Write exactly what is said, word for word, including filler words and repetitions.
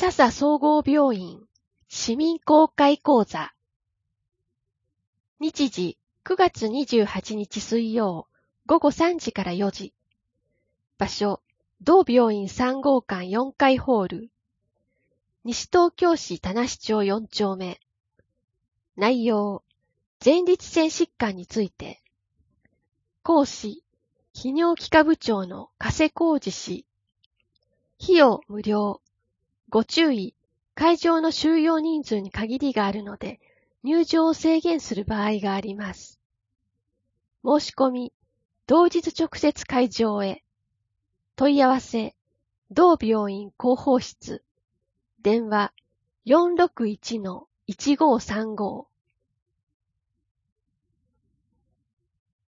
笹総合病院市民公開講座。日時くがつにじゅうはちにち水曜ごごさんじからよじ。場所、同病院さんごうかんよんかいホール。西東京市田無町よんちょうめ。内容、前立腺疾患について。講師、泌尿器科部長の加瀬浩二氏。費用無料。ご注意、会場の収容人数に限りがあるので、入場を制限する場合があります。申し込み、同日直接会場へ。問い合わせ、同病院広報室。電話 よんろくいちのいちごーさんごー。